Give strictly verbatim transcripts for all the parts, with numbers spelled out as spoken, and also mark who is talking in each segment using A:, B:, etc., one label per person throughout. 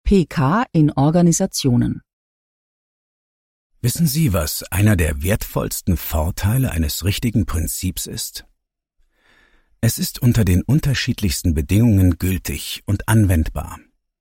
A: P K in Organisationen.
B: Wissen Sie, was einer der wertvollsten Vorteile eines richtigen Prinzips ist? Es ist unter den unterschiedlichsten Bedingungen gültig und anwendbar.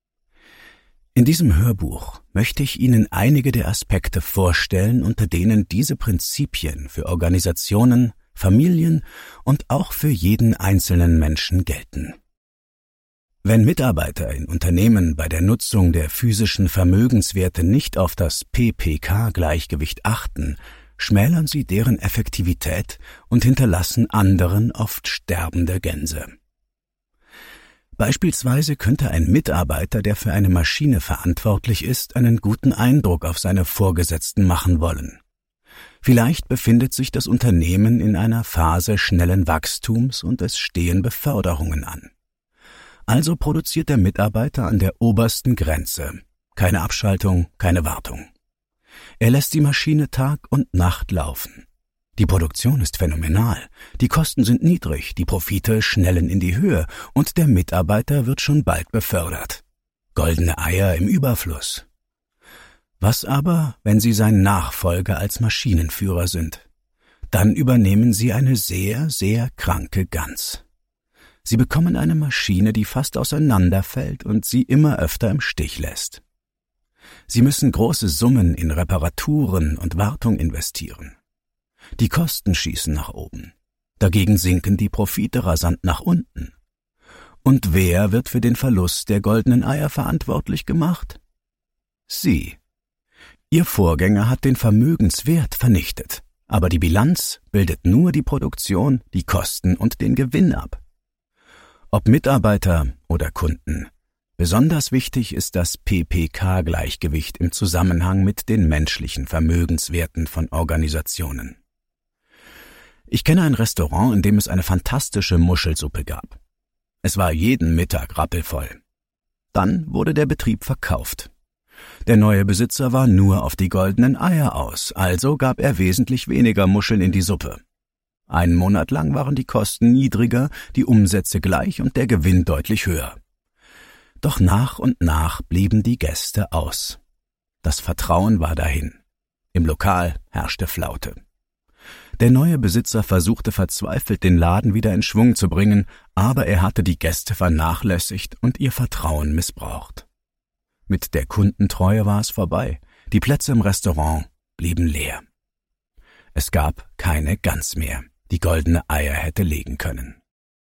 B: In diesem Hörbuch möchte ich Ihnen einige der Aspekte vorstellen, unter denen diese Prinzipien für Organisationen, Familien und auch für jeden einzelnen Menschen gelten. Wenn Mitarbeiter in Unternehmen bei der Nutzung der physischen Vermögenswerte nicht auf das P P K-Gleichgewicht achten, schmälern sie deren Effektivität und hinterlassen anderen oft sterbende Gänse. Beispielsweise könnte ein Mitarbeiter, der für eine Maschine verantwortlich ist, einen guten Eindruck auf seine Vorgesetzten machen wollen. Vielleicht befindet sich das Unternehmen in einer Phase schnellen Wachstums und es stehen Beförderungen an. Also produziert der Mitarbeiter an der obersten Grenze. Keine Abschaltung, keine Wartung. Er lässt die Maschine Tag und Nacht laufen. Die Produktion ist phänomenal, die Kosten sind niedrig, die Profite schnellen in die Höhe und der Mitarbeiter wird schon bald befördert. Goldene Eier im Überfluss. Was aber, wenn Sie sein Nachfolger als Maschinenführer sind? Dann übernehmen Sie eine sehr, sehr kranke Gans. Sie bekommen eine Maschine, die fast auseinanderfällt und Sie immer öfter im Stich lässt. Sie müssen große Summen in Reparaturen und Wartung investieren. Die Kosten schießen nach oben. Dagegen sinken die Profite rasant nach unten. Und wer wird für den Verlust der goldenen Eier verantwortlich gemacht? Sie. Ihr Vorgänger hat den Vermögenswert vernichtet, aber die Bilanz bildet nur die Produktion, die Kosten und den Gewinn ab. Ob Mitarbeiter oder Kunden, besonders wichtig ist das P P K-Gleichgewicht im Zusammenhang mit den menschlichen Vermögenswerten von Organisationen. Ich kenne ein Restaurant, in dem es eine fantastische Muschelsuppe gab. Es war jeden Mittag rappelvoll. Dann wurde der Betrieb verkauft. Der neue Besitzer war nur auf die goldenen Eier aus, also gab er wesentlich weniger Muscheln in die Suppe. Einen Monat lang waren die Kosten niedriger, die Umsätze gleich und der Gewinn deutlich höher. Doch nach und nach blieben die Gäste aus. Das Vertrauen war dahin. Im Lokal herrschte Flaute. Der neue Besitzer versuchte verzweifelt, den Laden wieder in Schwung zu bringen, aber er hatte die Gäste vernachlässigt und ihr Vertrauen missbraucht. Mit der Kundentreue war es vorbei. Die Plätze im Restaurant blieben leer. Es gab keine Gans mehr, die goldene Eier hätte legen können.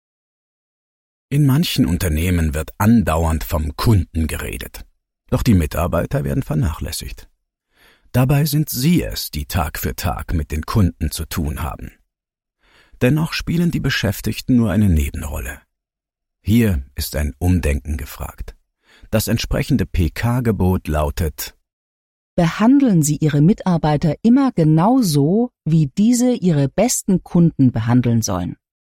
B: In manchen Unternehmen wird andauernd vom Kunden geredet, doch die Mitarbeiter werden vernachlässigt. Dabei sind sie es, die Tag für Tag mit den Kunden zu tun haben. Dennoch spielen die Beschäftigten nur eine Nebenrolle. Hier ist ein Umdenken gefragt. Das entsprechende P K-Gebot lautet:
A: Behandeln Sie Ihre Mitarbeiter immer genau so, wie diese Ihre besten Kunden behandeln sollen.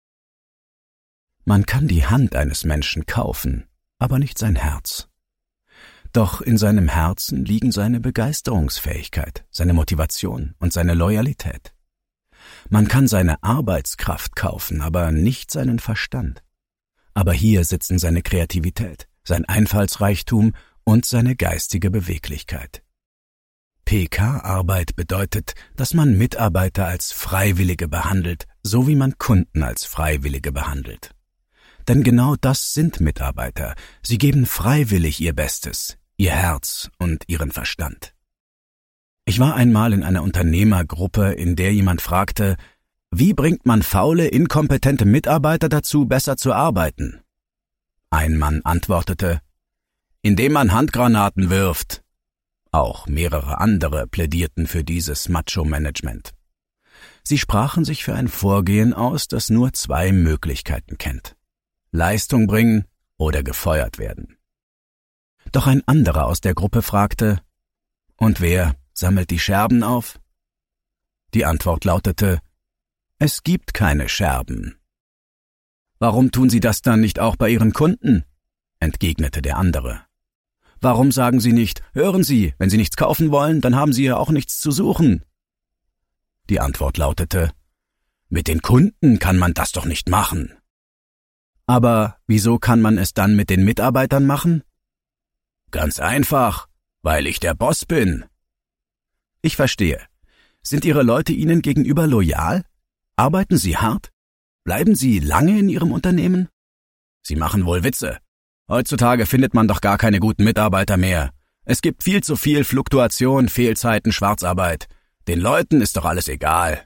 B: Man kann die Hand eines Menschen kaufen, aber nicht sein Herz. Doch in seinem Herzen liegen seine Begeisterungsfähigkeit, seine Motivation und seine Loyalität. Man kann seine Arbeitskraft kaufen, aber nicht seinen Verstand. Aber hier sitzen seine Kreativität, sein Einfallsreichtum und seine geistige Beweglichkeit. P K-Arbeit bedeutet, dass man Mitarbeiter als Freiwillige behandelt, so wie man Kunden als Freiwillige behandelt. Denn genau das sind Mitarbeiter. Sie geben freiwillig ihr Bestes, ihr Herz und ihren Verstand. Ich war einmal in einer Unternehmergruppe, in der jemand fragte: Wie bringt man faule, inkompetente Mitarbeiter dazu, besser zu arbeiten? Ein Mann antwortete: Indem man Handgranaten wirft. Auch mehrere andere plädierten für dieses Macho-Management. Sie sprachen sich für ein Vorgehen aus, das nur zwei Möglichkeiten kennt: Leistung bringen oder gefeuert werden. Doch ein anderer aus der Gruppe fragte: Und wer sammelt die Scherben auf? Die Antwort lautete: Es gibt keine Scherben. Warum tun Sie das dann nicht auch bei Ihren Kunden? Entgegnete der andere. Warum sagen Sie nicht: Hören Sie, wenn Sie nichts kaufen wollen, dann haben Sie ja auch nichts zu suchen? Die Antwort lautete: Mit den Kunden kann man das doch nicht machen. Aber wieso kann man es dann mit den Mitarbeitern machen? Ganz einfach, weil ich der Boss bin. Ich verstehe. Sind Ihre Leute Ihnen gegenüber loyal? Arbeiten Sie hart? Bleiben Sie lange in Ihrem Unternehmen? Sie machen wohl Witze. Heutzutage findet man doch gar keine guten Mitarbeiter mehr. Es gibt viel zu viel Fluktuation, Fehlzeiten, Schwarzarbeit. Den Leuten ist doch alles egal.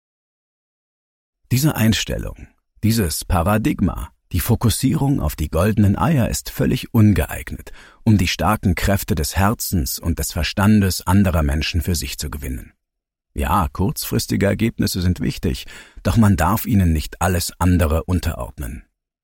B: Diese Einstellung, dieses Paradigma, die Fokussierung auf die goldenen Eier ist völlig ungeeignet, um die starken Kräfte des Herzens und des Verstandes anderer Menschen für sich zu gewinnen. Ja, kurzfristige Ergebnisse sind wichtig, doch man darf ihnen nicht alles andere unterordnen.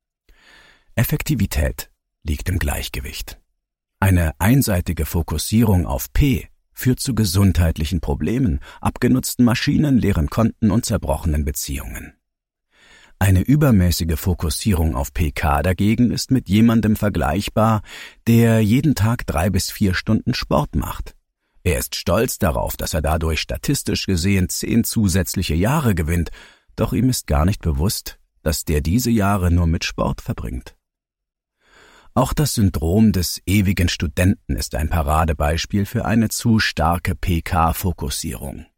B: Effektivität liegt im Gleichgewicht. Eine einseitige Fokussierung auf P führt zu gesundheitlichen Problemen, abgenutzten Maschinen, leeren Konten und zerbrochenen Beziehungen. Eine übermäßige Fokussierung auf P K dagegen ist mit jemandem vergleichbar, der jeden Tag drei bis vier Stunden Sport macht. Er ist stolz darauf, dass er dadurch statistisch gesehen zehn zusätzliche Jahre gewinnt, doch ihm ist gar nicht bewusst, dass der diese Jahre nur mit Sport verbringt. Auch das Syndrom des ewigen Studenten ist ein Paradebeispiel für eine zu starke P K-Fokussierung.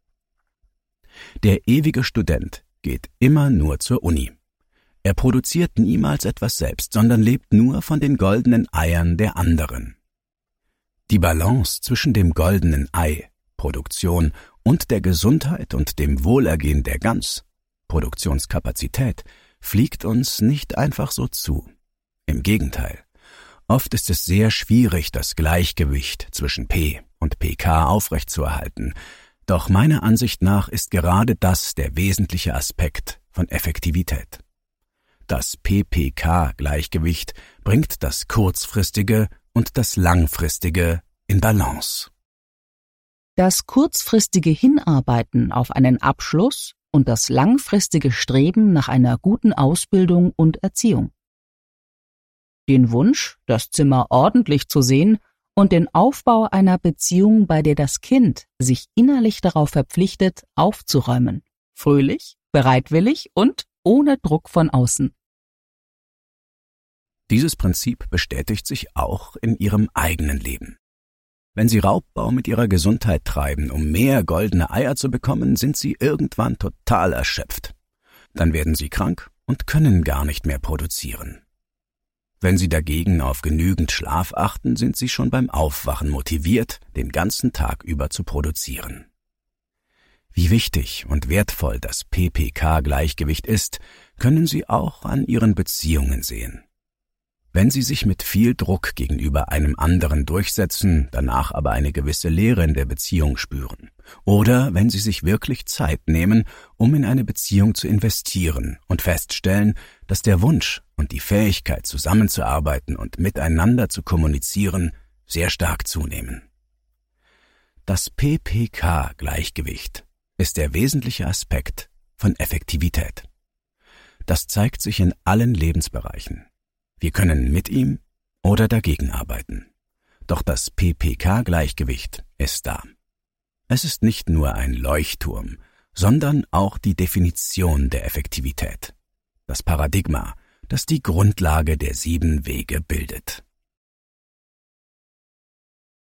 B: Der ewige Student geht immer nur zur Uni. Er produziert niemals etwas selbst, sondern lebt nur von den goldenen Eiern der anderen. Die Balance zwischen dem goldenen Ei, Produktion, und der Gesundheit und dem Wohlergehen der Gans, Produktionskapazität, fliegt uns nicht einfach so zu. Im Gegenteil. Oft ist es sehr schwierig, das Gleichgewicht zwischen P und P K aufrechtzuerhalten. Doch meiner Ansicht nach ist gerade das der wesentliche Aspekt von Effektivität. Das P P K-Gleichgewicht bringt das Kurzfristige und das Langfristige in Balance.
A: Das kurzfristige Hinarbeiten auf einen Abschluss und das langfristige Streben nach einer guten Ausbildung und Erziehung. Den Wunsch, das Zimmer ordentlich zu sehen und den Aufbau einer Beziehung, bei der das Kind sich innerlich darauf verpflichtet, aufzuräumen. Fröhlich, bereitwillig und ohne Druck von außen.
B: Dieses Prinzip bestätigt sich auch in Ihrem eigenen Leben. Wenn Sie Raubbau mit Ihrer Gesundheit treiben, um mehr goldene Eier zu bekommen, sind Sie irgendwann total erschöpft. Dann werden Sie krank und können gar nicht mehr produzieren. Wenn Sie dagegen auf genügend Schlaf achten, sind Sie schon beim Aufwachen motiviert, den ganzen Tag über zu produzieren. Wie wichtig und wertvoll das P P K-Gleichgewicht ist, können Sie auch an Ihren Beziehungen sehen. Wenn Sie sich mit viel Druck gegenüber einem anderen durchsetzen, danach aber eine gewisse Leere in der Beziehung spüren. Oder wenn Sie sich wirklich Zeit nehmen, um in eine Beziehung zu investieren und feststellen, dass der Wunsch und die Fähigkeit, zusammenzuarbeiten und miteinander zu kommunizieren, sehr stark zunehmen. Das P P K-Gleichgewicht ist der wesentliche Aspekt von Effektivität. Das zeigt sich in allen Lebensbereichen. Wir können mit ihm oder dagegen arbeiten. Doch das P P K-Gleichgewicht ist da. Es ist nicht nur ein Leuchtturm, sondern auch die Definition der Effektivität. Das Paradigma, das die Grundlage der sieben Wege bildet.